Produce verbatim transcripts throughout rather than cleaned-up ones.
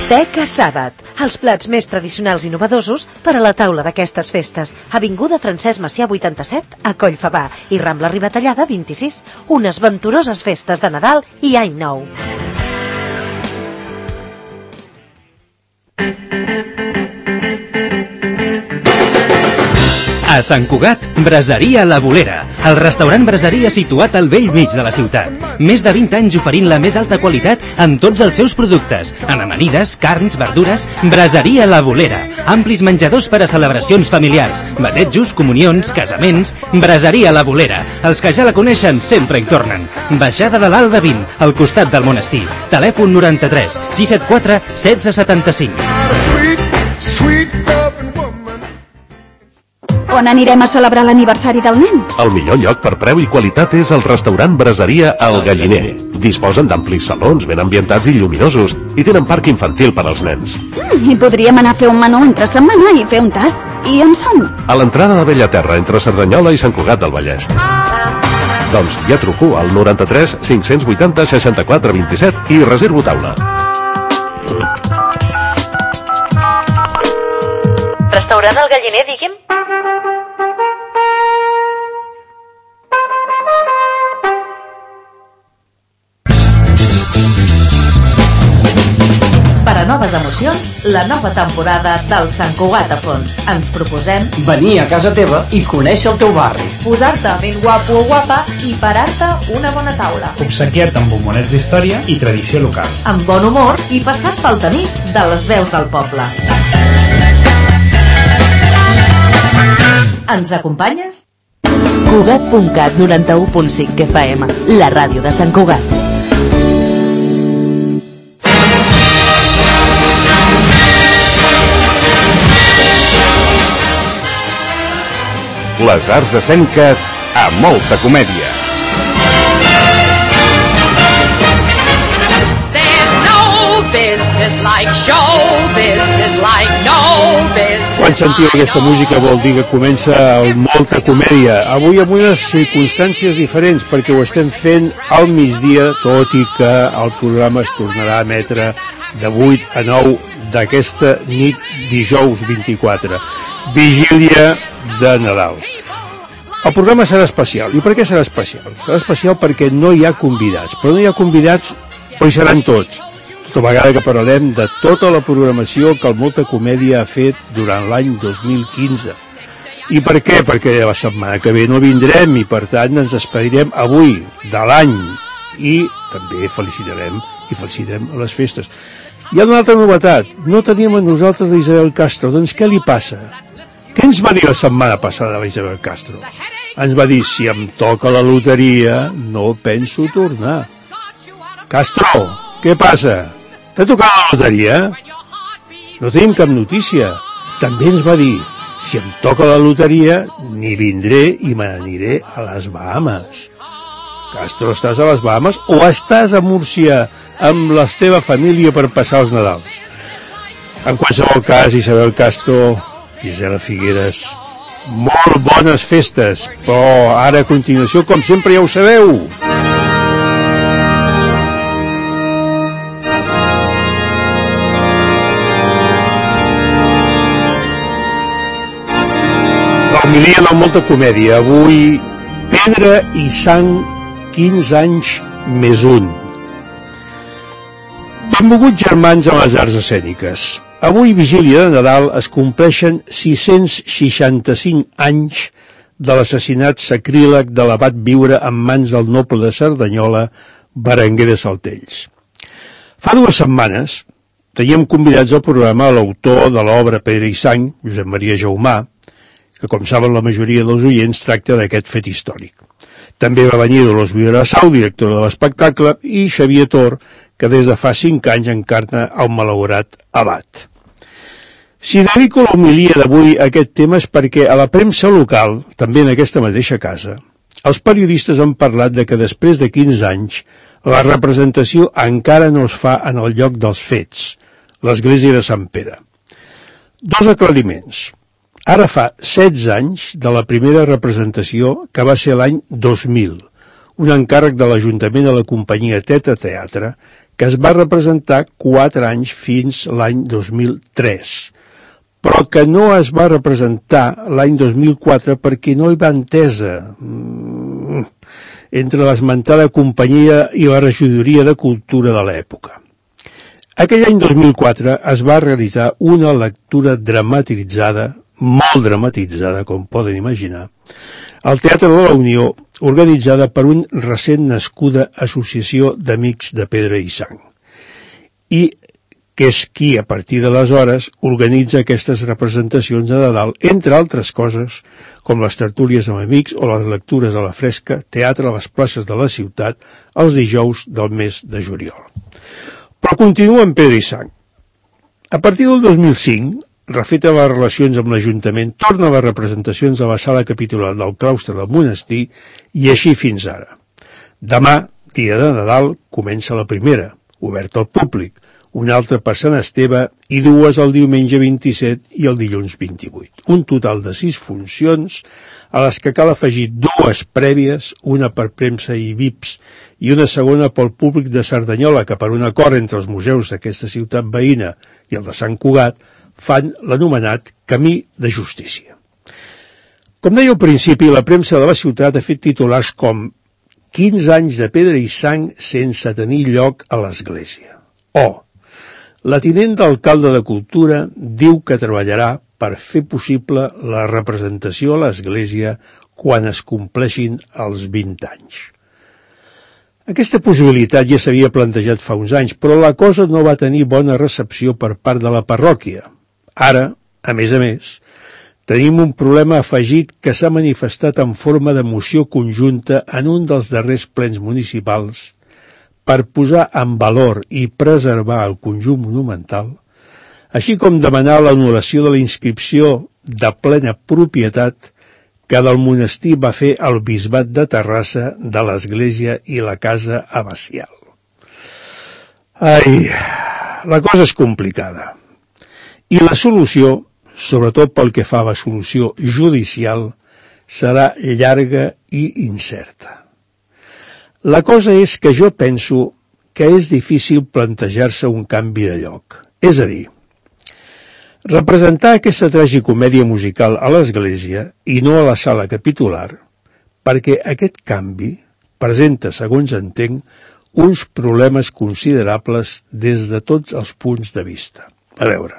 Teca Sàbat, els plats més tradicionals i innovadosos per a la taula d'aquestes festes. Avinguda Francesc Macià vuitanta-set a Collfabà i Rambla Ribatallada vint-i-sis. Unes venturoses festes de Nadal i Any Nou. A Sant Cugat, Braseria La Bolera, el restaurant braseria situat al vell mig de la ciutat. Més de vint anys oferint la més alta qualitat en tots els seus productes. En amanides, carns, verdures, Braseria La Bolera. Amplis menjadors per a celebracions familiars, batejos, comunions, casaments. Braseria La Bolera. Els que ja la coneixen sempre hi tornen. Baixada de l'Alba vint, al costat del monestir. Telèfon noranta-tres sis set quatre setze setanta-cinc. On anirem a celebrar l'aniversari del nen? El millor lloc per preu i qualitat és el restaurant Braseria El Galliner. Disposen d'amplis salons ben ambientats i lluminosos i tenen parc infantil per als nens. Mm, I podríem anar a fer un menú entre setmana i fer un tast. I on són? A l'entrada de Bellaterra, entre Cerdanyola i Sant Cugat del Vallès. Doncs ja truco al noranta-tres cinc-cents vuitanta seixanta-quatre vint-i-set i reservo taula. Restaurant El Galliner, digui'm? Per a noves emocions, la nova temporada del Sant Cugat a fons. Ens proposem venir a casa teva i conèixer el teu barri. Posar-te ben guapo o guapa i parar-te una bona taula. Obsequiar-te amb bombolets d'història i tradició local. Amb bon humor i passat pel tamís de les veus del poble. Ens acompanyes? Cugat punt cat noranta-u punt cinc F M, la ràdio de Sant Cugat. Les arts escèniques a molta comèdia. Quan sentiu aquesta música vol dir que comença el molta comèdia. Avui amb unes circumstàncies diferents perquè ho estem fent al migdia, tot i que el programa es tornarà a emetre de vuit a nou d'aquesta nit dijous vint-i-quatre, vigília de Nadal. El programa serà especial. I per què serà especial? Serà especial perquè no hi ha convidats, però no hi ha convidats, però hi seran tots. Tota vegada que parlarem de tota la programació que el Molta Comèdia ha fet durant l'any dos mil quinze. I per què? Perquè la setmana que ve no vindrem i per tant ens despedirem avui de l'any i també felicitarem i felicitarem les festes. Hi ha una altra novetat. No teníem a nosaltres l'Isabel Castro. Doncs què li passa? Què ens va dir la setmana passada la Isabel Castro? Ens va dir, si em toca la loteria no penso tornar. Castro, què passa? T'ha tocat la loteria? No tenim cap notícia. També ens va dir, si em toca la loteria ni vindré i me n'aniré a les Bahamas. Castro, estàs a les Bahamas o estàs a Múrcia amb la teva família per passar els Nadals? En qualsevol cas, Isabel Castro, Gisela Figueres, molt bones festes, però ara a continuació, com sempre ja ho sabeu, l'homilia de Molta Comèdia. Avui, Pedra i Sang, quinze anys més un. Benvolguts germans a les arts escèniques. Avui, vigília de Nadal, es compleixen sis-cents seixanta-cinc anys de l'assassinat sacríleg de l'abat Viure en mans del noble de Cerdanyola, Berenguer de Saltells. Fa dues setmanes teníem convidats al programa l'autor de l'obra Pedra i Sang, Josep Maria Jaumà, que, com saben la majoria dels oients, tracta d'aquest fet històric. També va venir Dolors Vidrassau, directora de l'espectacle, i Xavier Tor, que des de fa cinc anys encarna el malaurat abat. Si dedico l'homilia d'avui a aquest tema és perquè a la premsa local, també en aquesta mateixa casa, els periodistes han parlat de que després de quinze anys la representació encara no es fa en el lloc dels fets, l'església de Sant Pere. Dos aclariments. Ara fa setze anys de la primera representació, que va ser l'any dos mil, un encàrrec de l'Ajuntament a la companyia Teta Teatre, que es va representar quatre anys fins l'any dos mil tres, però que no es va representar l'any dos mil quatre perquè no hi va entesa entre l'esmentada companyia i la regidoria de cultura de l'època. Aquell any dos mil quatre es va realitzar una lectura dramatitzada, molt dramatitzada, com poden imaginar, al Teatre de la Unió, organitzada per un recent nascuda Associació d'Amics de Pedra i Sang, i que és qui, a partir d'aleshores, organitza aquestes representacions de Nadal, entre altres coses, com les tertúlies amb amics o les lectures a la fresca, teatre a les places de la ciutat, els dijous del mes de juliol. Però continua amb Pedra i Sang. A partir del dos mil cinc, refeta les relacions amb l'Ajuntament, torna a les representacions a la sala capitular del claustre del monestir i així fins ara. Demà, dia de Nadal, comença la primera, oberta al públic, una altra per Sant Esteve i dues el diumenge vint-i-set i el dilluns vint-i-vuit. Un total de sis funcions a les que cal afegir dues prèvies, una per premsa i V I Ps i una segona pel públic de Cerdanyola, que per un acord entre els museus d'aquesta ciutat veïna i el de Sant Cugat fan l'anomenat Camí de Justícia. Com deia al principi, la premsa de la ciutat ha fet titulars com quinze anys de Pedra i Sang sense tenir lloc a l'Església. O la tinent d'alcalde de Cultura diu que treballarà per fer possible la representació a l'Església quan es compleixin els vint anys. Aquesta possibilitat ja s'havia plantejat fa uns anys, però la cosa no va tenir bona recepció per part de la parròquia. Ara, a més a més, tenim un problema afegit que s'ha manifestat en forma de moció conjunta en un dels darrers plens municipals per posar en valor i preservar el conjunt monumental, així com demanar l'anul·lació de la inscripció de plena propietat que del monestir va fer el bisbat de Terrassa de l'Església i la Casa Abacial. Ai, la cosa és complicada. I la solució, sobretot pel que fa a la solució judicial, serà llarga i incerta. La cosa és que jo penso que és difícil plantejar-se un canvi de lloc. És a dir, representar aquesta tragicomèdia musical a l'Església i no a la sala capitular, perquè aquest canvi presenta, segons entenc, uns problemes considerables des de tots els punts de vista. A veure,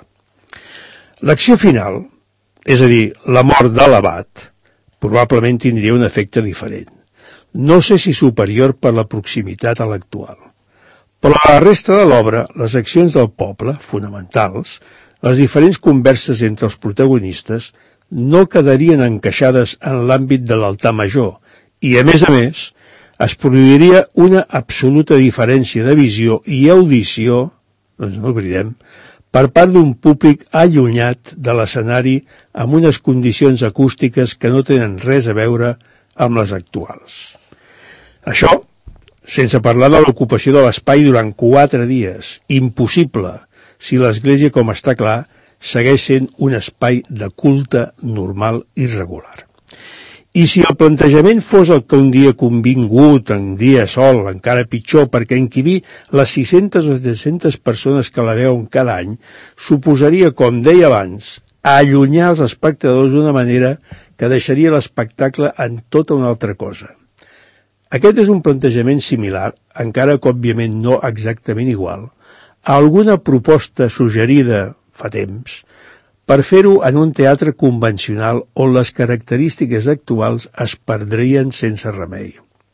l'acció final, és a dir, la mort de l'abat, probablement tindria un efecte diferent. No sé si superior per la proximitat a l'actual. Però a la resta de l'obra, les accions del poble, fonamentals, les diferents converses entre els protagonistes, no quedarien encaixades en l'àmbit de l'altar major i, a més a més, es produiria una absoluta diferència de visió i audició, doncs no oblidem, per part d'un públic allunyat de l'escenari amb unes condicions acústiques que no tenen res a veure amb les actuals. Això, sense parlar de l'ocupació de l'espai durant quatre dies, impossible si l'Església, com està clar, segueix sent un espai de culte normal i regular. I si el plantejament fos el que un dia convingut, en dia sol, encara pitjor, perquè encabir les sis-centes o set-centes persones que la veuen cada any, suposaria, com deia abans, allunyar els espectadors d'una manera que deixaria l'espectacle en tota una altra cosa. Aquest és un plantejament similar, encara que òbviament no exactament igual, a alguna proposta suggerida fa temps per fer-ho en un teatre convencional on les característiques actuals es perdrien sense remei.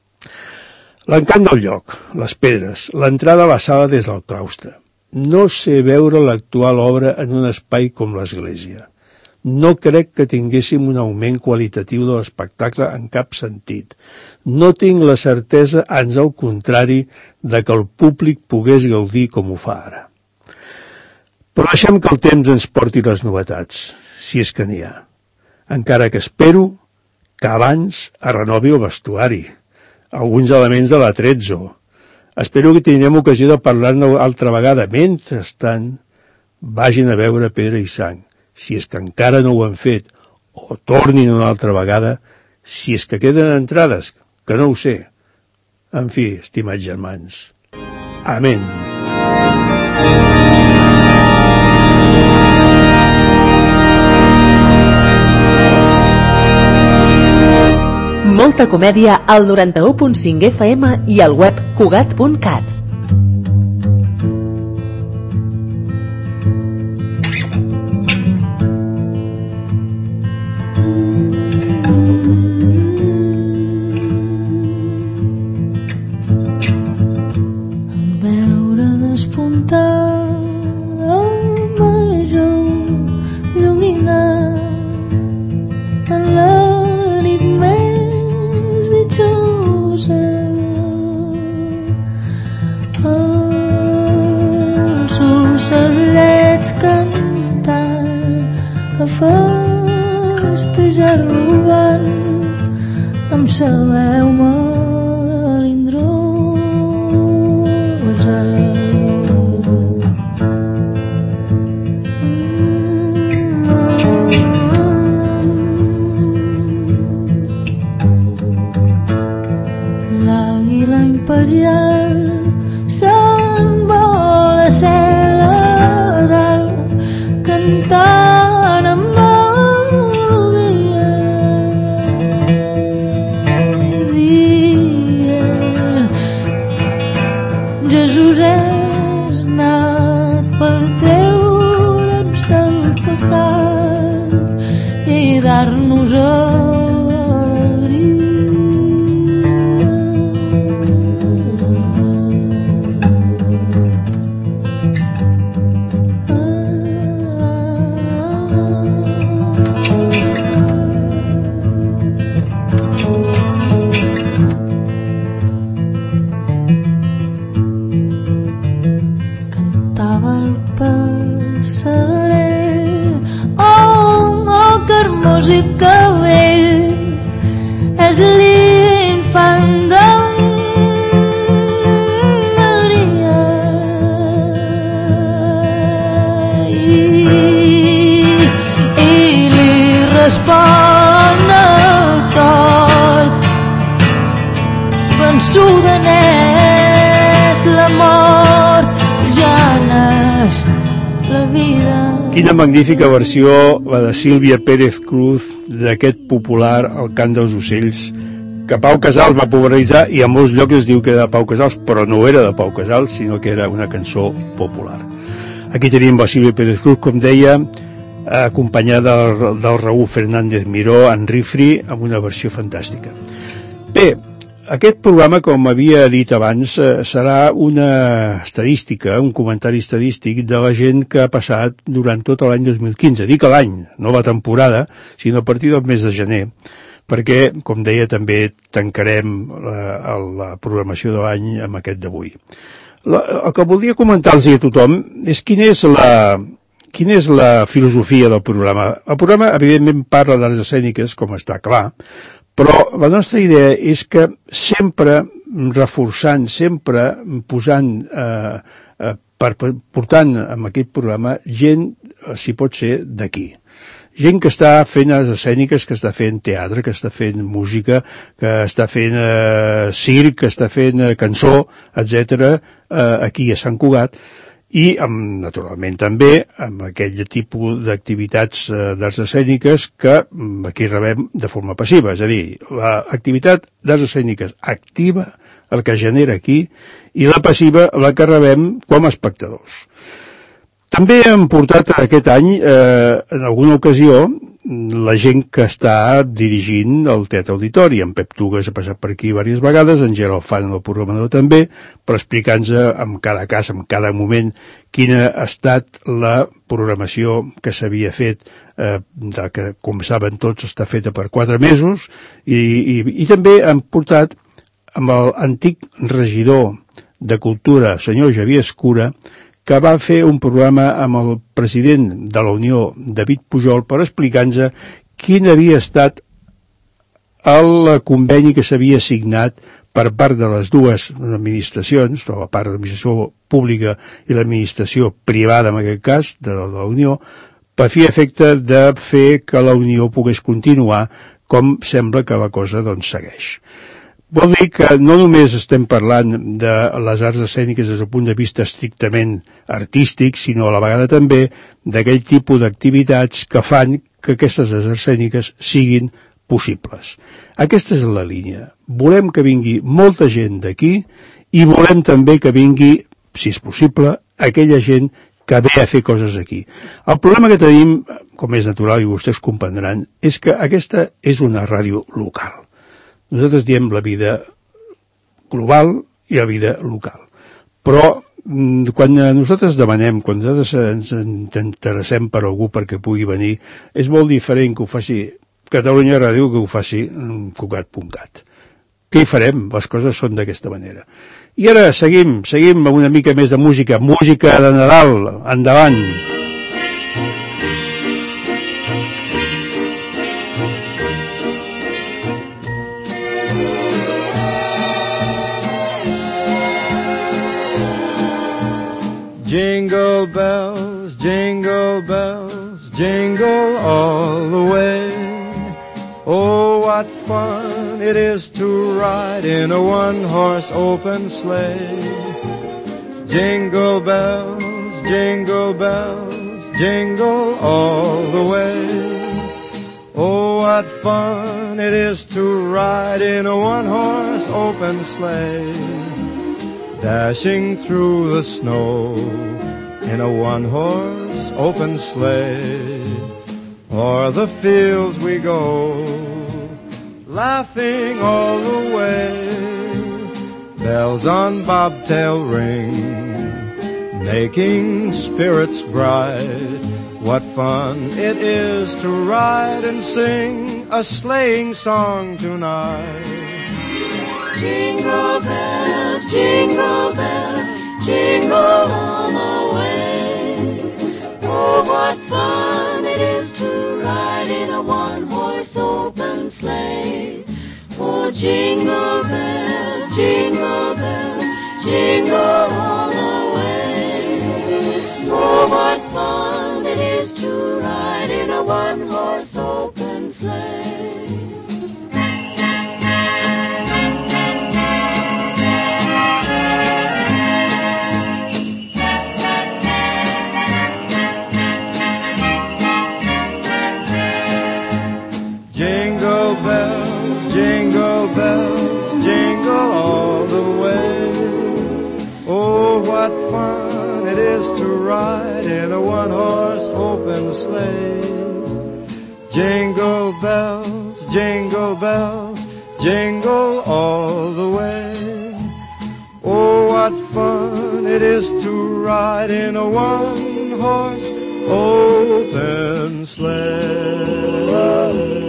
L'encant del lloc, les pedres, l'entrada a la sala des del claustre. No sé veure l'actual obra en un espai com l'Església. No crec que tinguéssim un augment qualitatiu de l'espectacle en cap sentit. No tinc la certesa, ans al contrari, de que el públic pogués gaudir com ho fa ara. Però deixem que el temps ens porti les novetats, si és que n'hi ha. Encara que espero que abans es renovi el vestuari, alguns elements de l'Atrezzo. Espero que tindrem ocasió de parlar-ne altra vegada. Mentrestant, vagin a veure Pedra i Sang, si és que encara no ho han fet, o tornin una altra vegada, si és que queden entrades, que no ho sé. En fi, estimats germans. Amén. Molta comèdia al noranta-u punt cinc F M i al web cugat punt cat. Quina magnífica versió, la de Sílvia Pérez Cruz, d'aquest popular El cant dels ocells, que Pau Casals va popularitzar, i a molts llocs es diu que era de Pau Casals, però no era de Pau Casals, sinó que era una cançó popular. Aquí tenim la Sílvia Pérez Cruz, com deia, acompanyada del, del Raúl Fernández Miró en Rifri, amb una versió fantàstica. Bé, aquest programa, com havia dit abans, serà una estadística, un comentari estadístic de la gent que ha passat durant tot l'any dos mil quinze. Dic l'any, no la temporada, sinó a partir del mes de gener, perquè, com deia, també tancarem la, la programació de l'any amb aquest d'avui. El que voldria comentar-los a tothom és quina és la... Quina és la filosofia del programa? El programa, evidentment, parla d'arts escèniques, com està clar, però la nostra idea és que sempre reforçant, sempre posant, eh, eh, per, portant en aquest programa gent, si pot ser, d'aquí. Gent que està fent arts escèniques, que està fent teatre, que està fent música, que està fent eh, circ, que està fent eh, cançó, etcètera, eh, aquí a Sant Cugat, i, amb, naturalment, també amb aquell tipus d'activitats eh, d'arts escèniques que aquí rebem de forma passiva, és a dir, l'activitat d'arts escèniques activa, el que genera aquí, i la passiva, la que rebem com a espectadors. També hem portat aquest any, eh, en alguna ocasió, la gent que està dirigint el Teatre Auditori. En Pep Tugues ha passat per aquí diverses vegades, en Gerald Fan, el programador també, per explicar-nos en cada cas, en cada moment, quina ha estat la programació que s'havia fet, eh, de que, com saben tots, està feta per quatre mesos, i, i, i també hem portat amb l'antic regidor de Cultura, senyor Xavier Escura, que va fer un programa amb el president de la Unió, David Pujol, per explicar-nos quin havia estat el conveni que s'havia signat per part de les dues administracions, la part de l'administració pública i l'administració privada, en aquest cas, de la Unió, per fi efecte de fer que la Unió pogués continuar com sembla que la cosa doncs segueix. Vol dir que no només estem parlant de les arts escèniques des del punt de vista estrictament artístic, sinó a la vegada també d'aquell tipus d'activitats que fan que aquestes arts escèniques siguin possibles. Aquesta és la línia. Volem que vingui molta gent d'aquí i volem també que vingui, si és possible, aquella gent que ve a fer coses aquí. El problema que tenim, com és natural i vostès comprendran, és que aquesta és una ràdio local. Nosaltres diem la vida global i la vida local. Però quan nosaltres demanem, quan nosaltres ens interessem per algú perquè pugui venir, és molt diferent que ho faci Catalunya Ràdio que ho faci Cugat punt cat. Què hi farem? Les coses són d'aquesta manera. I ara seguim, seguim amb una mica més de música, música de Nadal, endavant! Jingle bells, jingle bells, jingle all the way. Oh, what fun it is to ride in a one-horse open sleigh. Jingle bells, jingle bells, jingle all the way. Oh, what fun it is to ride in a one-horse open sleigh. Dashing through the snow in a one-horse open sleigh. O'er the fields we go, laughing all the way. Bells on bobtail ring, making spirits bright. What fun it is to ride and sing a sleighing song tonight. Jingle bells, jingle bells, jingle all the way. Oh, what fun it is to ride in a one-horse open sleigh. Oh, jingle bells, jingle bells, jingle all the way. Oh, what fun it is to ride in a one-horse open sleigh. Jingle bells, jingle bells, jingle all the way. Oh, what fun it is to ride in a one-horse open sleigh. Jingle bells, jingle bells, jingle all the way. Oh, what fun it is to ride in a one-horse open sleigh.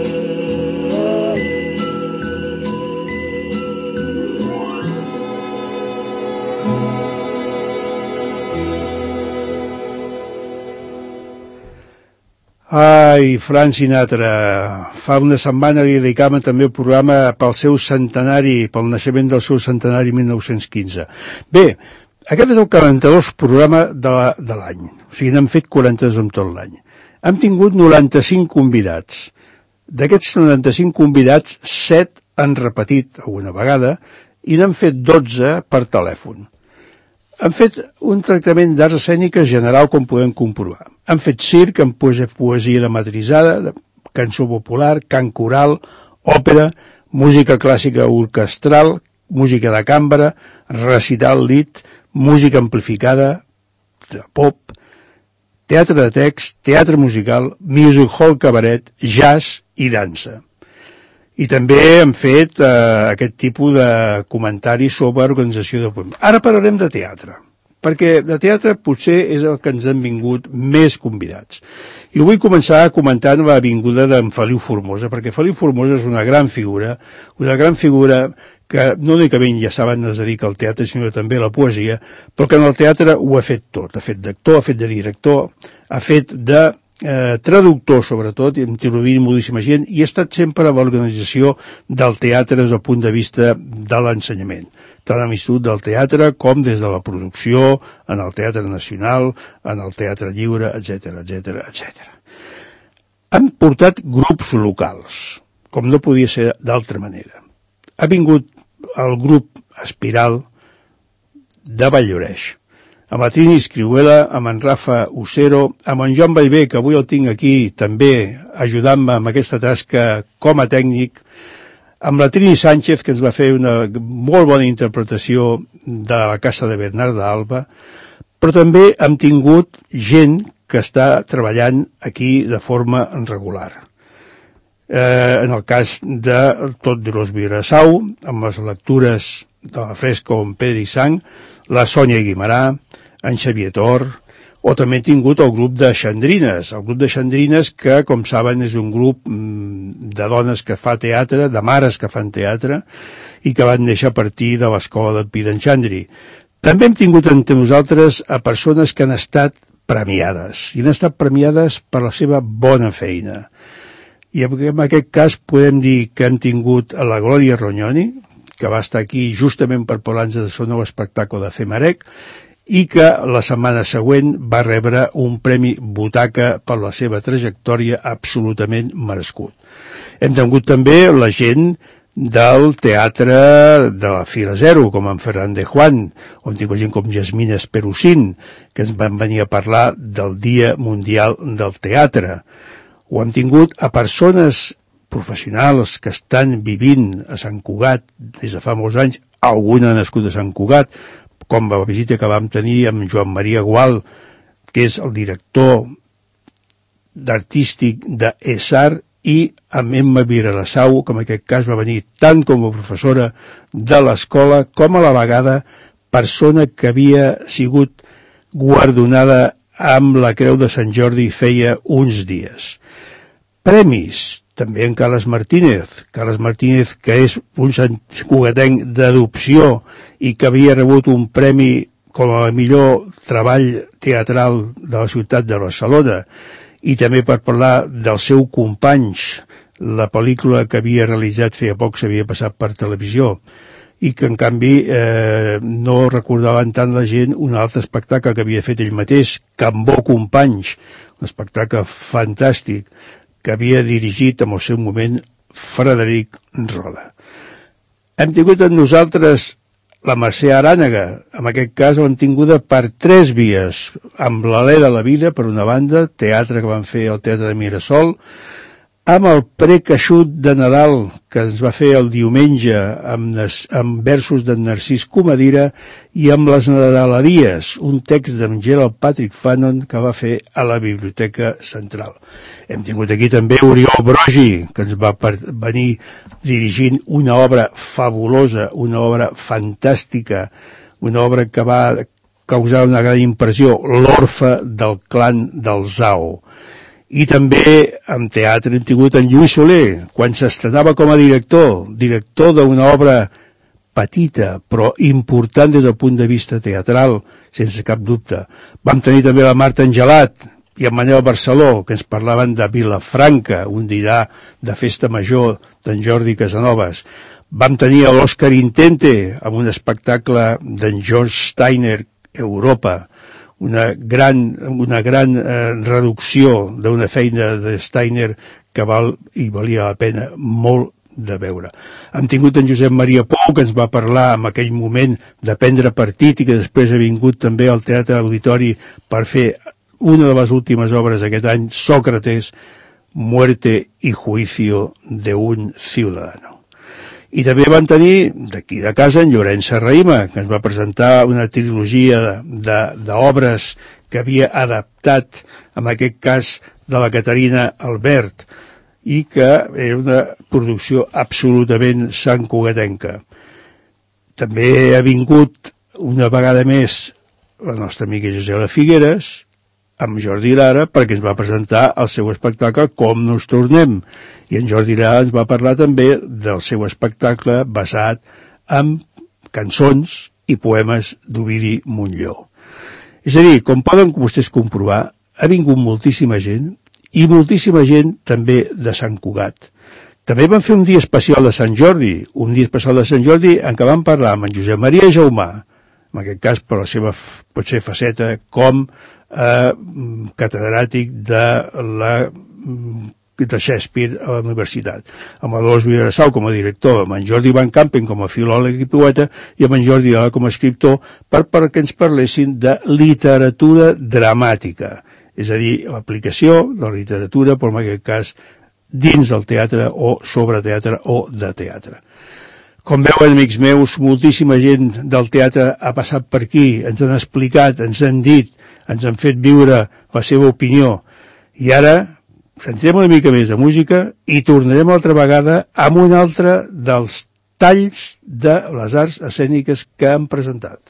Ai, Frank Sinatra, fa una setmana li dedicàvem també el programa pel seu centenari, pel naixement del seu centenari mil nou-cents quinze. Bé, aquest és el quaranta-dos programa de l'any, o sigui, n'hem fet quaranta-dos en tot l'any. Hem tingut noranta-cinc convidats. D'aquests noranta-cinc convidats, set han repetit alguna vegada i n'han fet dotze per telèfon. Han fet un tractament d'arts escèniques general, com podem comprovar. Han fet circ, han poesia, poesia dramatitzada, cançó popular, cant coral, òpera, música clàssica orquestral, música de cambra, recital lit, música amplificada, pop, teatre de text, teatre musical, music hall cabaret, jazz i dansa. I també hem fet eh, aquest tipus de comentaris sobre organització de poemes. Ara parlarem de teatre, perquè de teatre potser és el que ens han vingut més convidats. I vull començar comentant la vinguda d'en Feliu Formosa, perquè Feliu Formosa és una gran figura, una gran figura que no únicament ja saben es dedica al teatre, sinó també a la poesia, però que en el teatre ho ha fet tot. Ha fet d'actor, ha fet de director, ha fet de Eh, traductor, sobretot, i hem introduït moltíssima gent, i ha estat sempre a l'organització del teatre des del punt de vista de l'ensenyament, tant a l'Institut del Teatre com des de la producció, en el Teatre Nacional, en el Teatre Lliure, etcètera, etcètera, etcètera. Han portat grups locals, com no podia ser d'altra manera. Ha vingut el grup Espiral de Valldoreix. Amb la Trini Escriuela, amb en Rafa Ocero, amb en Joan Ballbé, que avui el tinc aquí també ajudant-me amb aquesta tasca com a tècnic, amb la Trini Sánchez, que ens va fer una molt bona interpretació de la Casa de Bernarda Alba, però també hem tingut gent que està treballant aquí de forma regular. Eh, en el cas de Tot de los Vidrassau, amb les lectures de la Fresco amb Pedro i Sang, la Sònia Guimarà, en Xavier Tor, o també hem tingut el grup de Xandrines, el grup de Xandrines que, com saben, és un grup de dones que fa teatre, de mares que fan teatre, i que van néixer a partir de l'escola del Pi d'en Xandri. També hem tingut entre nosaltres a persones que han estat premiades, i han estat premiades per la seva bona feina. I en aquest cas podem dir que hem tingut a la Glòria Rognoni, que va estar aquí justament per parlar-nos del seu nou espectacle de Femarec, i que la setmana següent va rebre un premi Butaca per la seva trajectòria absolutament merescut. Hem tingut també la gent del teatre de la Fila Zero, com en Ferran de Juan, o hem tingut gent com Jasmina Esperucín, que ens van venir a parlar del Dia Mundial del Teatre. O hem tingut a persones professionals que estan vivint a Sant Cugat des de fa molts anys, alguna nascut a Sant Cugat, com la visita que vam tenir amb Joan Maria Gual, que és el director artístic d'E S A R, i amb Emma Vidrassau, que en aquest cas va venir tant com a professora de l'escola, com a la vegada persona que havia sigut guardonada amb la Creu de Sant Jordi feia uns dies. Premis, també en Carles Martínez, Carles Martínez, que és un santcugatenc d'adopció i que havia rebut un premi com a millor treball teatral de la ciutat de Barcelona, i també per parlar del seu Companys, la pel·lícula que havia realitzat feia poc s'havia passat per televisió, i que en canvi eh, no recordaven tant la gent un altre espectacle que havia fet ell mateix, Cambó Companys, un espectacle fantàstic, que havia dirigit en el seu moment Frederic Roda. Hem tingut amb nosaltres la Mercè Arànega, en aquest cas l'hem tinguda per tres vies, amb l'Alè de la Vida, per una banda, teatre que van fer al Teatre de Mirasol, amb el Precaixut de Nadal, que ens va fer el diumenge amb, amb versos d'en Narcís Comadira, i amb les Nadaleries, un text d'en Gerald Patrick Fanon que va fer a la Biblioteca Central. Hem tingut aquí també Oriol Brogi, que ens va per, venir dirigint una obra fabulosa, una obra fantàstica, una obra que va causar una gran impressió, l'Orfe del clan del Zao. I també en teatre hem tingut en Lluís Soler, quan s'estrenava com a director, director d'una obra petita, però important des del punt de vista teatral, sense cap dubte. Vam tenir també la Marta Angelat i en Manel Barceló, que ens parlaven de Vilafranca, un dinar de festa major d'en Jordi Casanovas. Vam tenir l'Òscar Intente, amb un espectacle d'en George Steiner, Europa, una gran, una gran eh, reducció d'una feina de Steiner que val i valia la pena molt de veure. Hem tingut en Josep Maria Pou, que ens va parlar en aquell moment de prendre partit i que després ha vingut també al Teatre Auditori per fer una de les últimes obres d'aquest any, Sócrates, Muerte y Juicio de un Ciudadano. I també van tenir d'aquí de casa en Llorenç Serrahima, que ens va presentar una trilogia d'obres que havia adaptat, en aquest cas, de la Caterina Albert, i que era una producció absolutament santcugatenca. També ha vingut una vegada més la nostra amiga Gisela Figueres, amb Jordi Lara, perquè ens va presentar el seu espectacle Com nos tornem. I en Jordi Lara ens va parlar també del seu espectacle basat en cançons i poemes d'Ovidi Montllor. És a dir, com poden vostès comprovar, ha vingut moltíssima gent, i moltíssima gent també de Sant Cugat. També van fer un dia especial de Sant Jordi, un dia especial de Sant Jordi en què van parlar amb en Josep Maria Jaumà, en aquest cas per la seva, potser, faceta com eh, catedràtic de la de Shakespeare a la universitat, amb la Dolors Vilagrasau com a director, amb en Jordi Van Campen com a filòleg i poeta i amb en Jordi Ala com a escriptor, per, per que ens parlessin de literatura dramàtica, és a dir, l'aplicació de la literatura, però en aquest cas dins del teatre o sobre teatre o de teatre. Com veuen, amics meus, moltíssima gent del teatre ha passat per aquí, ens han explicat, ens han dit, ens han fet viure la seva opinió. I ara sentirem una mica més de música i tornarem altra vegada amb un altre dels talls de les arts escèniques que han presentat.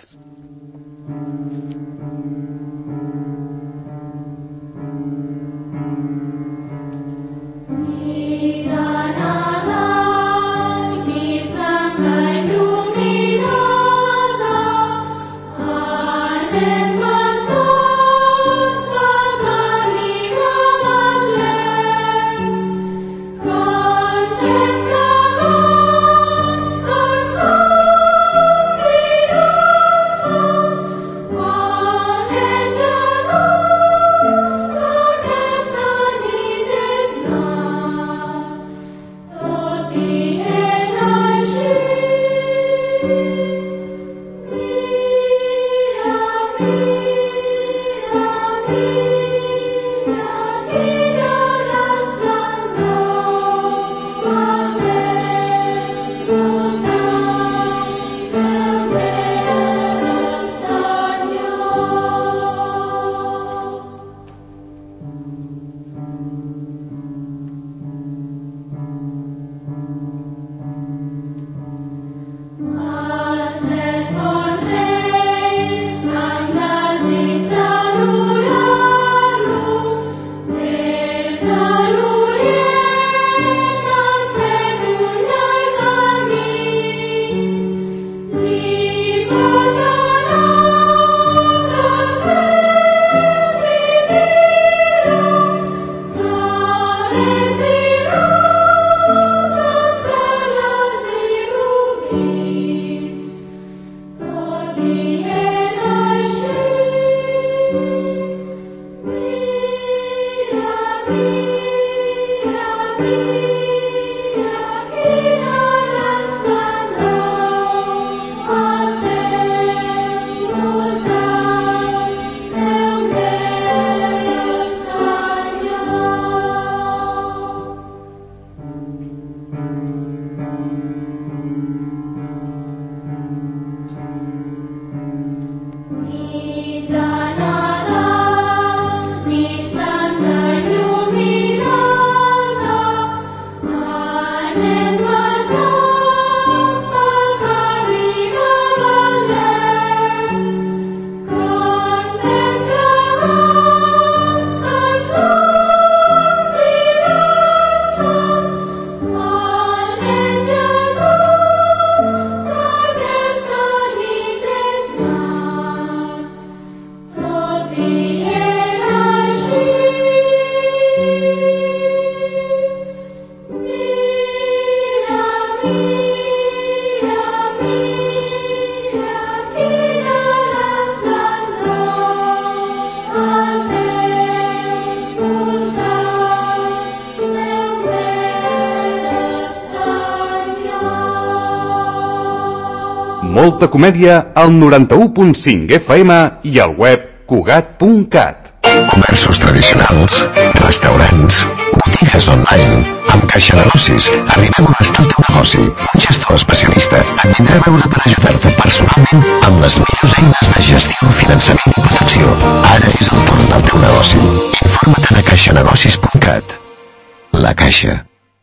Molta comèdia al noranta-u punt cinc F M i al web cugat punt cat. Comerços tradicionals, restaurants, botigues online, amb Caixa Negocis arribem on està el teu negoci. Un gestor especialista et vindrà a veure per ajudar-te personalment amb les millors eines de gestió, finançament i protecció. Ara és el torn del teu negoci. Informa't a caixanegocis punt cat. La Caixa.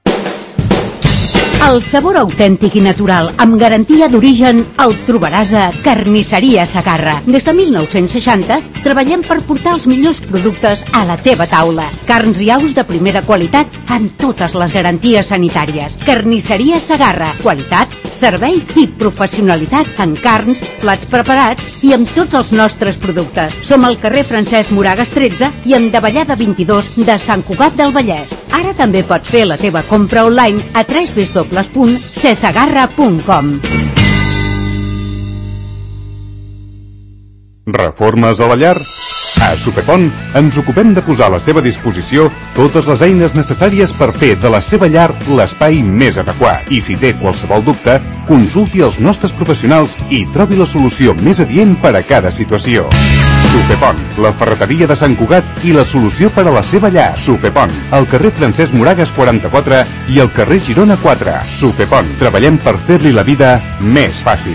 El sabor autèntic i natural, amb garantia d'origen, el trobaràs a Carnisseria Segarra. Des de mil nou-cents seixanta treballem per portar els millors productes a la teva taula. Carns i aus de primera qualitat amb totes les garanties sanitàries. Carnisseria Segarra. Qualitat, servei i professionalitat en carns, plats preparats i amb tots els nostres productes. Som al carrer Francesc Moragas tretze i en Davallada vint-i-dos de Sant Cugat del Vallès. Ara també pots fer la teva compra online a w w w punt cesegarra punt com. Reformes a la llar? A Superpont ens ocupem de posar a la seva disposició totes les eines necessàries per fer de la seva llar l'espai més adequat. I si té qualsevol dubte, consulti els nostres professionals i trobi la solució més adient per a cada situació. Superpont, la ferreteria de Sant Cugat i la solució per a la seva llar. Superpont, al carrer Francesc Moragas quaranta-quatre i al carrer Girona quatre. Superpont, treballem per fer-li la vida més fàcil.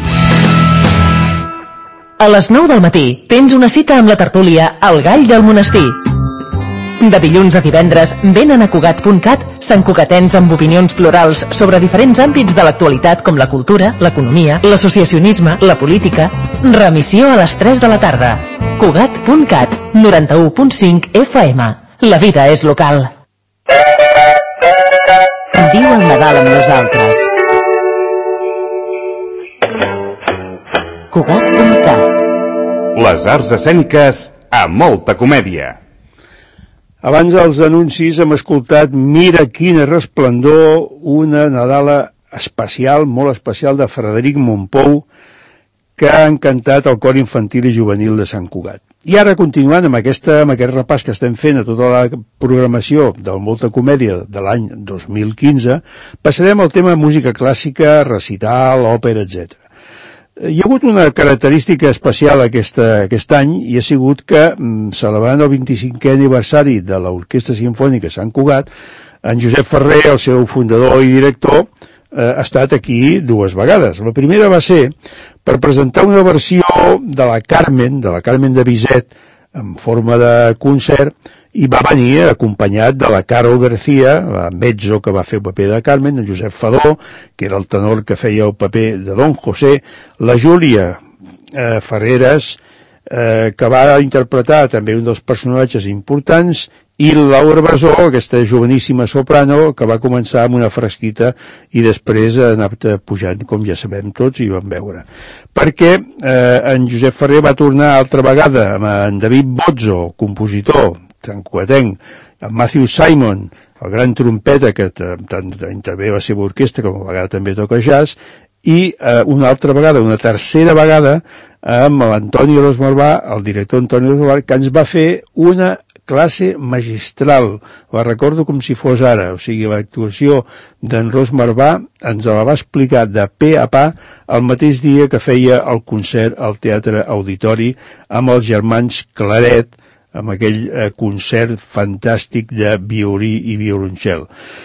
A les nou del matí tens una cita amb la tertúlia El Gall del Monestir. De dilluns a divendres venen a Cugat punt cat santcugatens amb opinions plurals sobre diferents àmbits de l'actualitat com la cultura, l'economia, l'associacionisme, la política. Remissió a les tres de la tarda. Cugat punt cat, noranta-u punt cinc F M. La vida és local. Viu el Nadal amb nosaltres. Cugat punt cat. Les arts escèniques a molta comèdia. Abans dels anuncis hem escoltat Mira quina resplendor, una Nadala especial, molt especial, de Frederic Mompou, que ha encantat el cor infantil i juvenil de Sant Cugat. I ara, continuant amb, aquesta, amb aquest repàs que estem fent a tota la programació del Molta Comèdia de l'any dos mil quinze, passarem al tema música clàssica, recital, òpera, etcètera. Hi ha hagut una característica especial aquesta, aquest any i ha sigut que, celebrant el vint-i-cinquè aniversari de l'Orquestra Simfònica Sant Cugat, en Josep Ferrer, el seu fundador i director, eh, ha estat aquí dues vegades. La primera va ser per presentar una versió de la Carmen, de la Carmen de Bizet, en forma de concert, i va venir acompanyat de la Carol García, la mezzo que va fer el paper de Carmen, en Josep Fadó, que era el tenor que feia el paper de Don José, la Júlia eh, Ferreres, eh, que va interpretar també un dels personatges importants, i Laura Brasó, aquesta joveníssima soprano, que va començar amb una fresquita i després ha anat pujant, com ja sabem tots i vam veure. Perquè eh, en Josep Ferrer va tornar altra vegada amb en David Bozzo, compositor, santcugatenc, en Matthew Simon, el gran trompeta que tant també va ser orquestra com a vegada també toca jazz, i eh, una altra vegada, una tercera vegada, amb l'Antoni Ros Marbà, el director Antoni Ros Marbà, que ens va fer una classe magistral, la recordo com si fos ara, o sigui, l'actuació d'en Ros Marbà ens la va explicar de pe a pa el mateix dia que feia el concert al Teatre Auditori amb els germans Claret, amb aquell eh, concert fantàstic de violí i violoncel.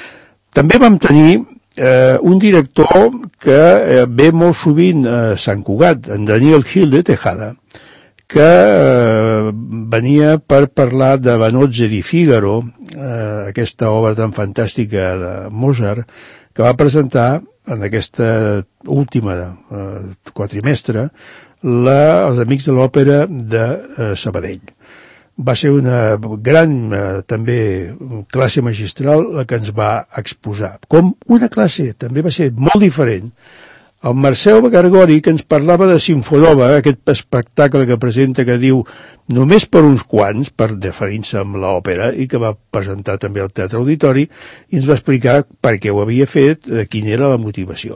També vam tenir eh, un director que eh, ve molt sovint a Sant Cugat, en Daniel Gil de Tejada, que eh, venia per parlar de Vanozze di Figaro, eh, aquesta obra tan fantàstica de Mozart, que va presentar en aquesta última eh, quatrimestre la, els Amics de l'Òpera de eh, Sabadell. Va ser una gran, eh, també, classe magistral la que ens va exposar. Com una classe, també va ser molt diferent, el Marcel Gargori, que ens parlava de Sinfonova, aquest espectacle que presenta que diu només per uns quants, per deferir-se amb l'òpera, i que va presentar també al Teatre Auditori, i ens va explicar per què ho havia fet, eh, quina era la motivació.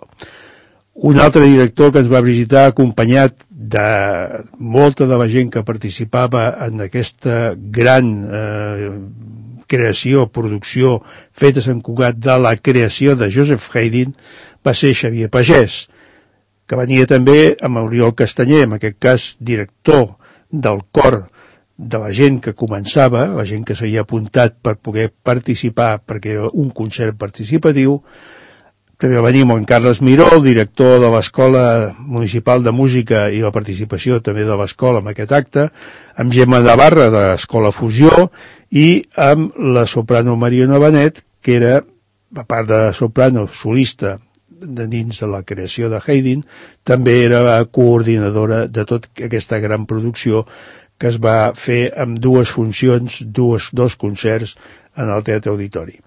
Un altre director que ens va visitar acompanyat de molta de la gent que participava en aquesta gran eh, creació, producció feta a Sant Cugat de la creació de Joseph Haydn, va ser Xavier Pagès, que venia també amb Oriol Castanyer, en aquest cas director del cor de la gent que començava, la gent que s'havia apuntat per poder participar, perquè era un concert participatiu. També va venir en Carles Miró, el director de l'Escola Municipal de Música i la participació també de l'escola en aquest acte, amb Gemma Navarra de l'Escola Fusió i amb la soprano Mariona Benet, que era, a part de soprano solista de dins de la creació de Haydn, també era la coordinadora de tota aquesta gran producció que es va fer amb dues funcions, dues, dos concerts en el Teatre Auditori.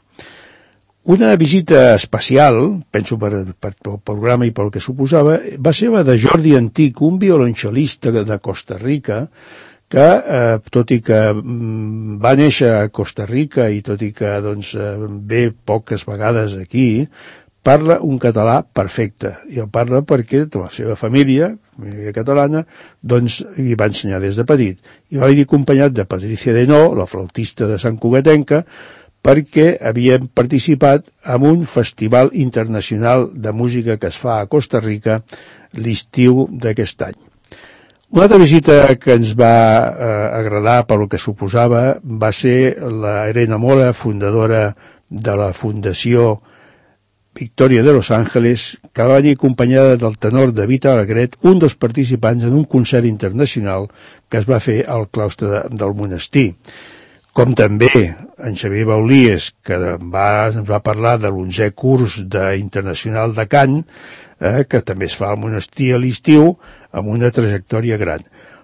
Una visita especial, penso per, per, per el programa i pel que suposava, va ser la de Jordi Antic, un violoncel·lista de Costa Rica, que, eh, tot i que mm, va néixer a Costa Rica i tot i que doncs, eh, ve poques vegades aquí, parla un català perfecte, i el parla perquè la seva família, família catalana, doncs li va ensenyar des de petit. I va venir acompanyat de Patricia Denó, la flautista de Sant Cugatenca, perquè havien participat en un festival internacional de música que es fa a Costa Rica l'estiu d'aquest any. Una altra visita que ens va eh, agradar per lo que suposava va ser la Irene Mola, fundadora de la Fundació Victoria de Los Ángeles, que va venir acompanyada del tenor David Alegret, un dels participants en un concert internacional que es va fer al claustre de, del monestir. Com també en Xavier Baulies, que va, ens va parlar de l'onzè curs de internacional de cant, eh, que també es fa al monestir a l'estiu, amb una trajectòria gran.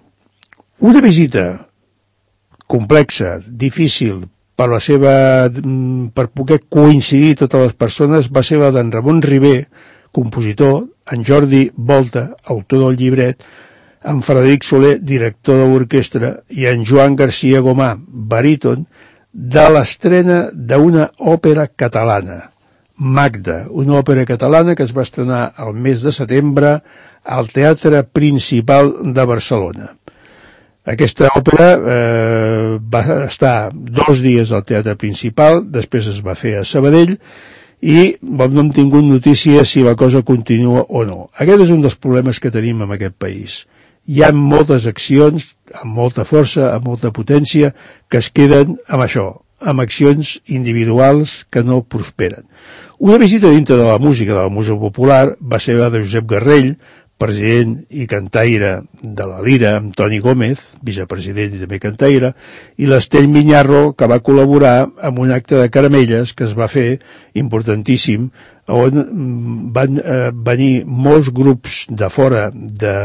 Una visita complexa, difícil, per la seva, per poder coincidir totes les persones, va ser la d'en Ramon Ribé, compositor, en Jordi Volta, autor del llibret, en Frederic Soler, director de l'orquestra, i en Joan García Gomà, baríton, de l'estrena d'una òpera catalana, Magda, una òpera catalana que es va estrenar al mes de setembre al Teatre Principal de Barcelona. Aquesta òpera eh, va estar dos dies al Teatre Principal, després es va fer a Sabadell, i no hem tingut notícia si la cosa continua o no. Aquest és un dels problemes que tenim en aquest país. Hi ha moltes accions, amb molta força, amb molta potència, que es queden amb això, amb accions individuals que no prosperen. Una visita dintre de la música, de la música popular, va ser la de Josep Garrell, president i cantaire de la Lira, amb Toni Gómez, vicepresident i també cantaire, i l'Estell Miñarro, que va col·laborar amb un acte de caramelles que es va fer importantíssim, on van eh, venir molts grups de fora de,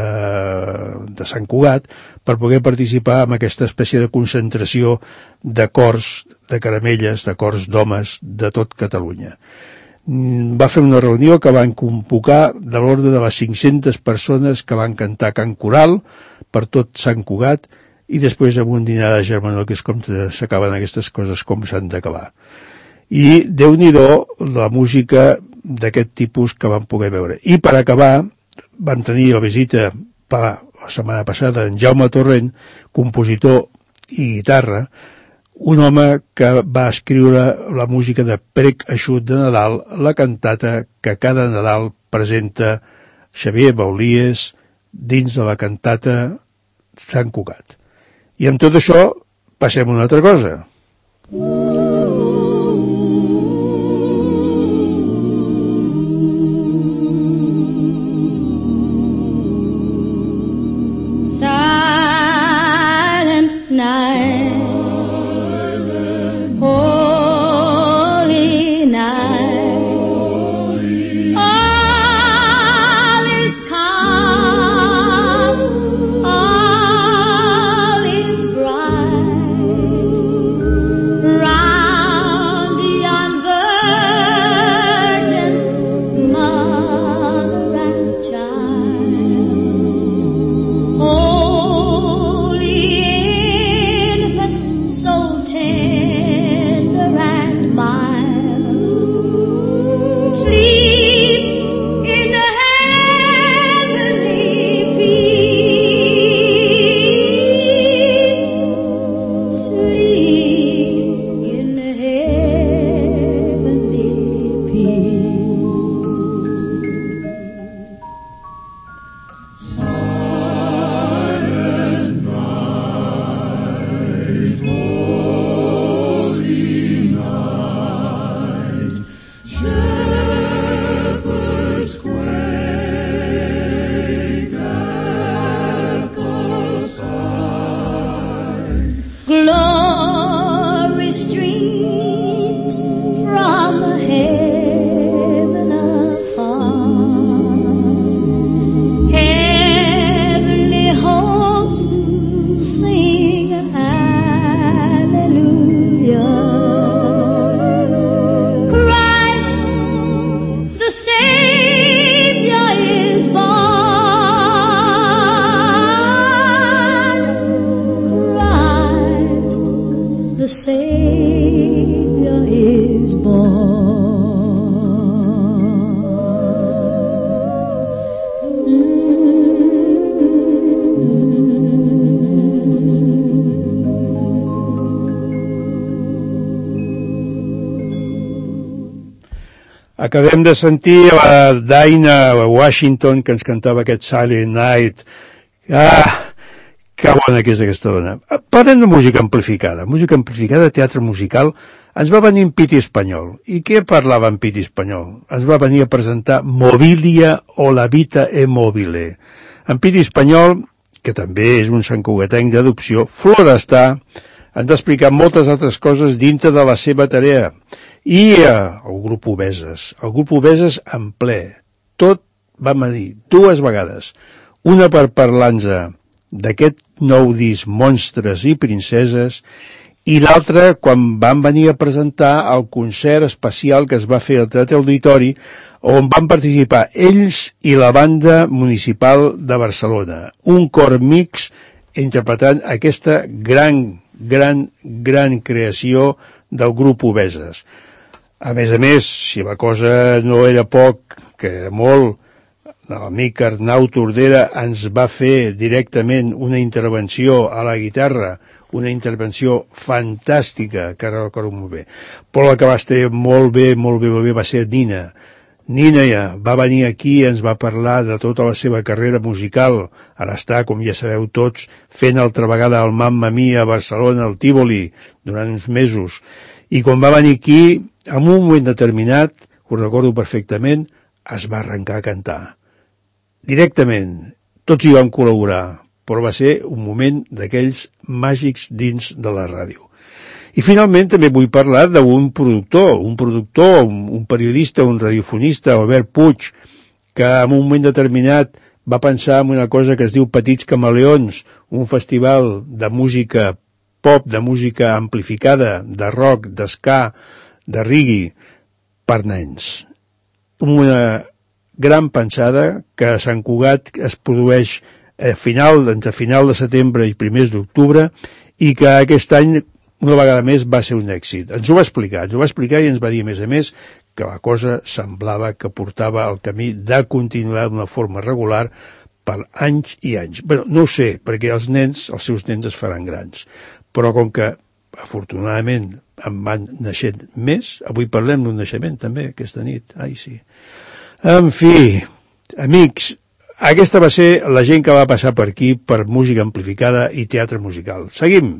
de Sant Cugat per poder participar en aquesta espècie de concentració de cors de caramelles, de cors d'homes de tot Catalunya. Va fer una reunió que van convocar de l'ordre de les cinc-centes persones que van cantar cant coral per tot Sant Cugat, i després amb un dinar de germanor, que és com s'acaben aquestes coses, com s'han d'acabar. I Déu-n'hi-do la música d'aquest tipus que vam poder veure. I per acabar vam tenir la visita la setmana passada en Jaume Torrent, compositor i guitarra, un home que va escriure la música de Prec Eixut de Nadal, la cantata que cada Nadal presenta Xavier Baulies dins de la cantata Sant Cugat. I amb tot això passem a una altra cosa. Silent night, Savior is born. Acabem de sentir la Dinah Washington, que ens cantava aquest Silent Night. Ah, que bona que és aquesta dona. Parlem de música amplificada. Música amplificada, teatre musical. Ens va venir en Piti Espanyol. I què parlava en Piti Espanyol? Ens va venir a presentar Mobilia o la Vita e Mobile. En Piti Espanyol, que també és un santcugatenc d'adopció, Florestà, ens va explicar moltes altres coses dintre de la seva tarea. I eh, el grup Obeses. El grup Obeses en ple. Tot vam dir dues vegades. Una per parlar-nos d'aquest nou disc Monstres i Princeses, i l'altra quan van venir a presentar el concert especial que es va fer al Teatre Auditori, on van participar ells i la banda municipal de Barcelona, un cor mix interpretant aquesta gran, gran, gran creació del grup Obeses. A més a més, si la cosa no era poc, que era molt, l'amic Arnau Tordera ens va fer directament una intervenció a la guitarra, una intervenció fantàstica, que ara recordo molt bé. Però la que va estar molt bé, molt bé, molt bé va ser Nina. Nina ja va venir aquí i ens va parlar de tota la seva carrera musical. Ara està, com ja sabeu tots, fent altra vegada el Mamma Mia a Barcelona, al Tívoli, durant uns mesos. I quan va venir aquí, en un moment determinat, ho recordo perfectament, es va arrencar a cantar. Directament, tots hi van col·laborar, però va ser un moment d'aquells màgics dins de la ràdio. I finalment també vull parlar d'un productor, un productor, un, un periodista, un radiofonista, Albert Puig, que en un moment determinat va pensar en una cosa que es diu Petits Camaleons, un festival de música pop, de música amplificada, de rock, d'esca, de reggae, per nens. Una gran pensada que a Sant Cugat es produeix a final, entre final de setembre i primers d'octubre, i que aquest any una vegada més va ser un èxit. Ens ho va explicar, ens ho va explicar i ens va dir a més a més que la cosa semblava que portava el camí de continuar d'una forma regular per anys i anys. Bé, no ho sé, perquè els nens, els seus nens es faran grans, però com que afortunadament en van naixent més, avui parlem d'un naixement també aquesta nit, ai sí. En fi, amics, aquesta va ser la gent que va passar per aquí per música amplificada i teatre musical. Seguim!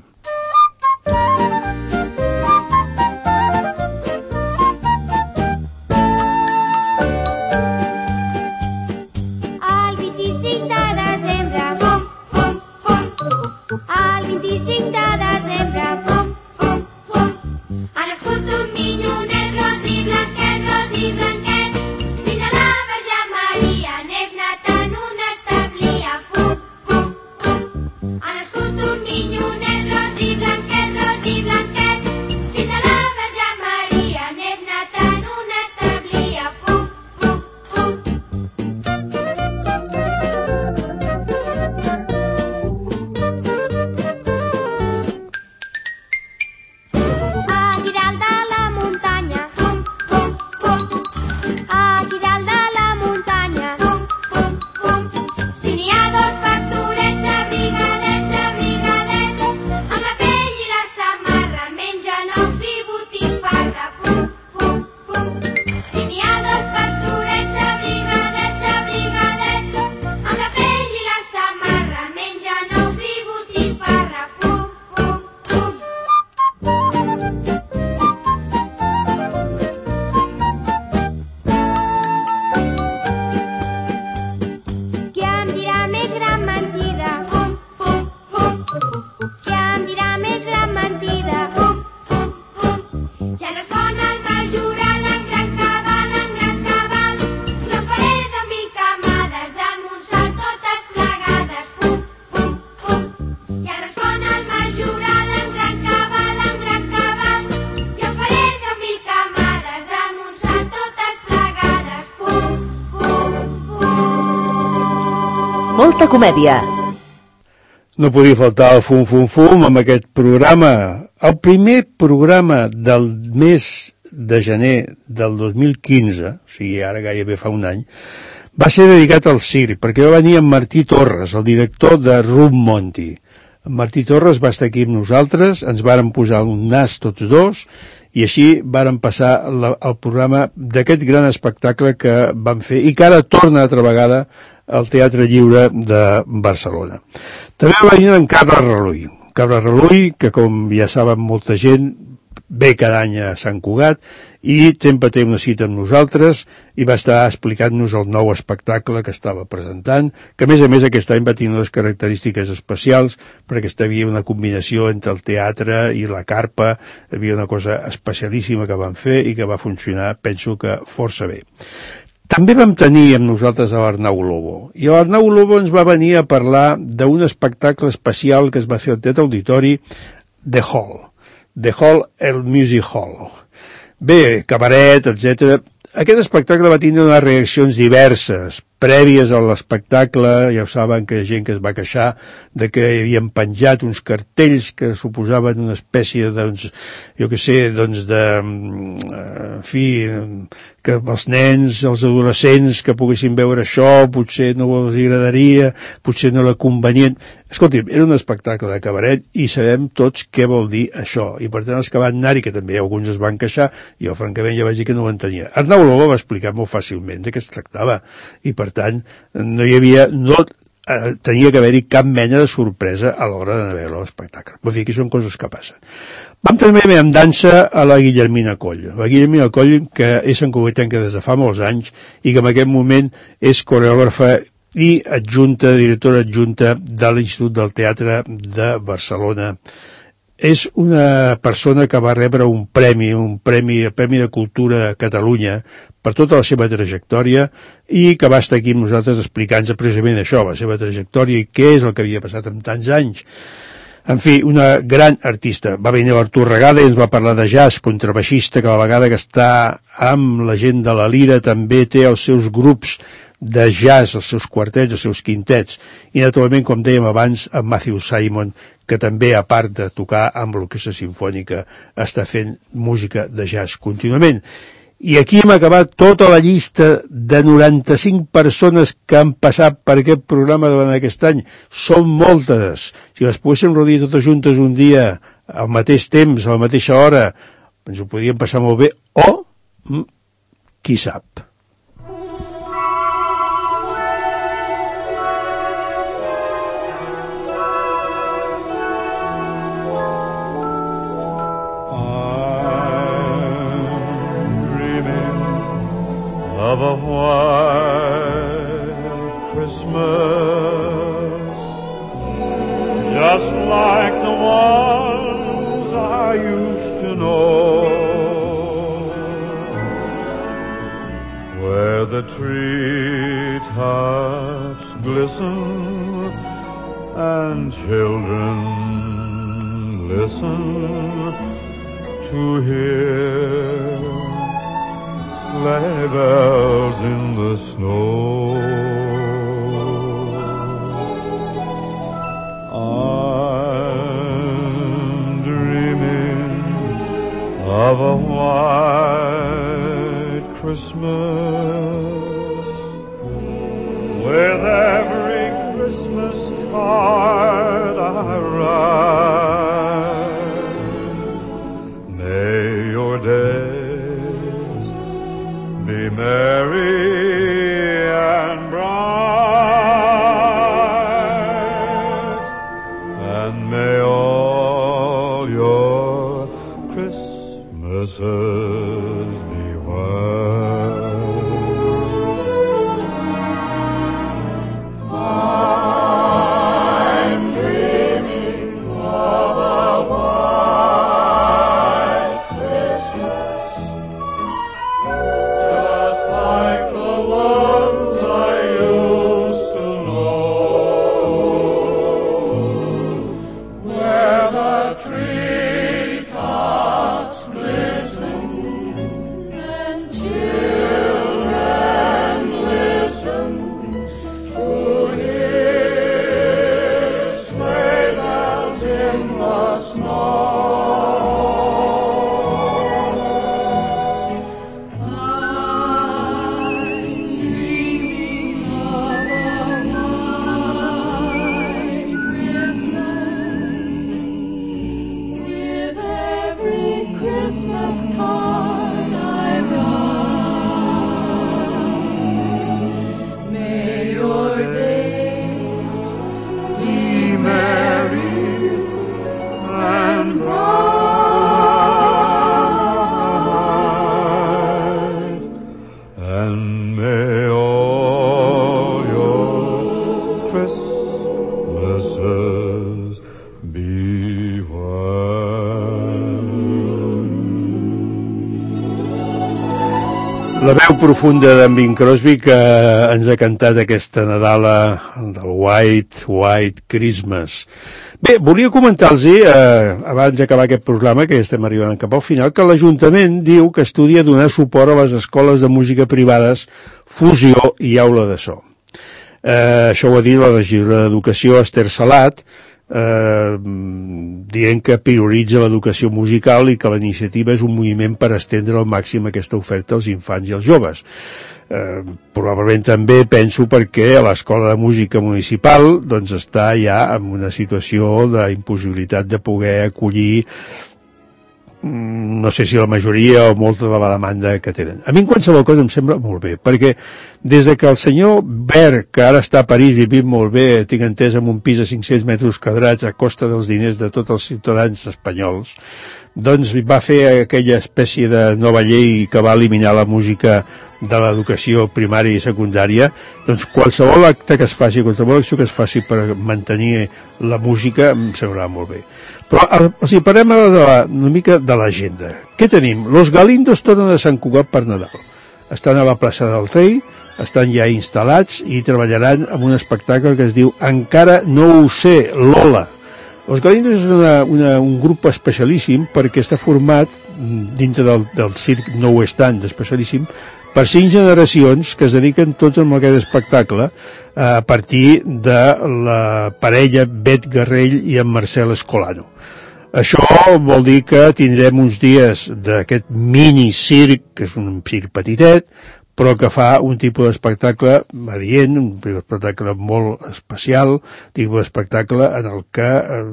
El vint-i-cinc de desembre, fum, fum, fum. El vint-i-cinc de desembre, fum, fum, fum. Ha nascut un minyonet ros i blanquet, ros i blanquet. Molta comèdia. No podia faltar el fum fum fum amb aquest programa. El primer programa del mes de gener del dos mil quinze, o sigui ara gairebé fa un any, va ser dedicat al circ, perquè va venir en Martí Torres, el director de Rum Monty. Martí Torres va estar aquí amb nosaltres, ens vàrem posar un nas tots dos, i així vàrem passar la, el programa d'aquest gran espectacle que vam fer i que ara torna altra vegada al Teatre Lliure de Barcelona. També va venir en Carles Relull. Carles Relull, que com ja saben molta gent, ve cada any a Sant Cugat i sempre té una cita amb nosaltres i va estar explicant-nos el nou espectacle que estava presentant, que a més a més aquest any va tenir unes característiques especials perquè hi havia una combinació entre el teatre i la carpa, hi havia una cosa especialíssima que van fer i que va funcionar, penso que força bé. També vam tenir amb nosaltres a l'Arnau Lobo, i l'Arnau Lobo ens va venir a parlar d'un espectacle especial que es va fer al Teatre Auditori, The Hall. The Hall, el Music Hall. Bé, cabaret, etcètera. Aquest espectacle va tindre unes reaccions diverses. Prèvies a l'espectacle, ja ho saben que hi ha gent que es va queixar de que hi havien penjat uns cartells que suposaven una espècie, doncs, jo què sé, doncs de, en fi, que els nens, els adolescents que poguessin veure això, potser no els agradaria, potser no era convenient. Escolti'm, era un espectacle de cabaret i sabem tots què vol dir això. I per tant els que van anar-hi, que també alguns es van queixar, jo francament ja vaig dir que no ho entenia. Arnau Lobo va explicar molt fàcilment de què es tractava i per tant no hi havia, no eh, tenia que haver-hi cap mena de sorpresa a l'hora d'anar a veure l'espectacle. En fi, aquí són coses que passen. Vam també amb dansa a la Guillermina Coll. La Guillermina Coll, que és santcugatenca des de fa molts anys i que en aquest moment és coreògrafa i adjunta, directora adjunta de l'Institut del Teatre de Barcelona. És una persona que va rebre un premi, un premi, el Premi de Cultura de Catalunya per tota la seva trajectòria i que va estar aquí amb nosaltres explicant-nos precisament això, la seva trajectòria i què és el que havia passat en tants anys. En fi, una gran artista. Va venir l'Artur Regada i ens va parlar de jazz, contrabaixista, que a la vegada que està amb la gent de la Lira també té els seus grups de jazz, els seus quartets, els seus quintets, i naturalment, com dèiem abans, amb Matthew Simon, que també, a part de tocar amb l'Orquestra Simfònica, està fent música de jazz contínuament. I aquí hem acabat tota la llista de noranta-cinc persones que han passat per aquest programa durant aquest any. Són moltes. Si les poguéssim reunir totes juntes un dia, al mateix temps, a la mateixa hora, ens ho podríem passar molt bé, o, qui sap. Of a white Christmas, just like the ones I used to know, where the treetops glisten and children listen to hear sleigh bells in the snow. I'm dreaming of a white Christmas, with every Christmas card I write. May your day be merry and bright, and may all your Christmases be white. I'm dreaming of a white Christmas, like the ones I used to know, where the treetops glisten hard I run. May your days be merry and bright, and may all your Christmases be La veu profunda d'en Bing Crosby que ens ha cantat aquesta Nadala del White, White Christmas. Bé, volia comentar-los, eh, abans d'acabar aquest programa, que ja estem arribant cap al final, que l'Ajuntament diu que estudia donar suport a les escoles de música privades Fusió i Aula de So. Eh, això ho ha dit la regidora d'Educació, Esther Salat, eh, dient que prioritza l'educació musical i que la iniciativa és un moviment per estendre al màxim aquesta oferta als infants i als joves. Eh, probablement també penso perquè l'escola de música municipal doncs està ja en una situació d'impossibilitat de poder acollir, no sé si la majoria o molta de la demanda que tenen. A mi en qualsevol cosa em sembla molt bé, perquè des de que el senyor Berg, que ara està a París vivint molt bé, tinc entès, amb un pis de cinc-cents metres quadrats a costa dels diners de tots els ciutadans espanyols, doncs va fer aquella espècie de nova llei que va eliminar la música de l'educació primària i secundària. Doncs qualsevol acte que es faci, qualsevol acció que es faci per mantenir la música em semblarà molt bé. Però els hi parlem ara de la, una mica de l'agenda. Què tenim? Los Galindos tornen a Sant Cugat per Nadal. Estan a la plaça del Rei, estan ja instal·lats i treballaran en un espectacle que es diu Encara no ho sé, Lola. Los Galindos és una, una, un grup especialíssim perquè està format dintre del, del circ No ho és tant, especialíssim, per cinc generacions que es dediquen tots a aquest espectacle a partir de la parella Bet Garrell i en Marcel Escolano. Això vol dir que tindrem uns dies d'aquest mini circ, que és un circ petitet, però que fa un tipus d'espectacle adient, un tipus d'espectacle molt especial, un tipus d'espectacle en el que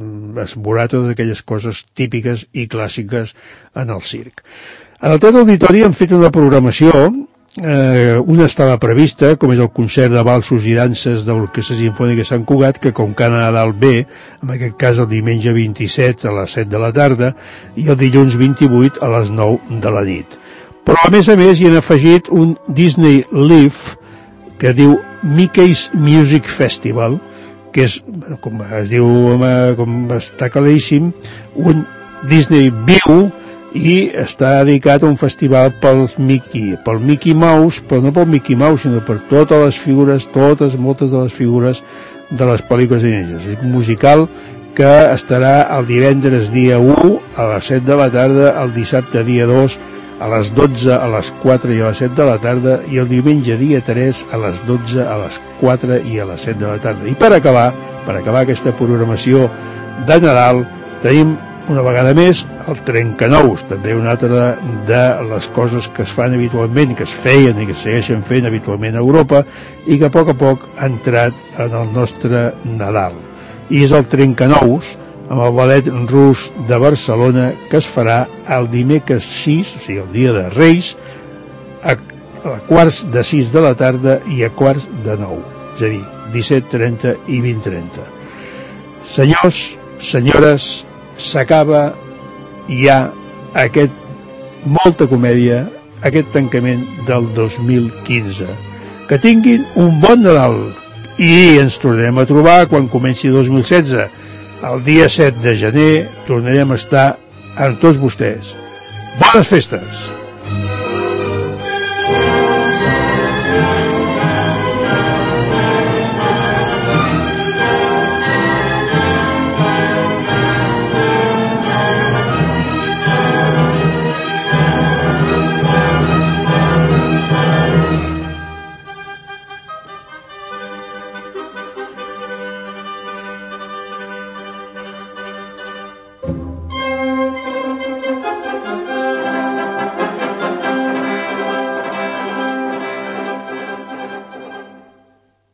es veurà totes aquelles coses típiques i clàssiques en el circ. En el Teatre Auditori han fet una programació, eh, una estava prevista, com és el concert de balsos i danses de l'Orquestra Simfònica Sant Cugat, que com cada Nadal ve, en aquest cas el diumenge vint-i-set a les set de la tarda i el dilluns vint-i-vuit a les nou de la nit. Però a més a més hi han afegit un Disney Live que diu Mickey's Music Festival, que és, com es diu, com està claríssim, un Disney viu i està dedicat a un festival pels Mickey, pel Mickey Mouse, però no pel Mickey Mouse, sinó per totes les figures, totes, moltes de les figures de les pel·lícules disneyes. És un musical que estarà el divendres dia u a les set de la tarda, el dissabte dia dos a les dotze, a les quatre i a les set de la tarda, i el diumenge dia tres a les dotze, a les quatre i a les set de la tarda. I per acabar, per acabar aquesta programació de Nadal, tenim una vegada més el Trencanous, també una altra de les coses que es fan habitualment, que es feien i que es segueixen fent habitualment a Europa i que a poc a poc ha entrat en el nostre Nadal. I és el Trencanous, amb el ballet rus de Barcelona, que es farà el dimecres sis, o sigui el dia de Reis, a, a quarts de sis de la tarda i a quarts de nou, és a dir, disset trenta i vint trenta. Senyors, senyores, s'acaba ja aquest molta comèdia, aquest tancament del dos mil quinze. Que tinguin un bon Nadal i ens tornarem a trobar quan comenci dos mil setze. El dia set de gener tornarem a estar amb tots vostès. Bones festes!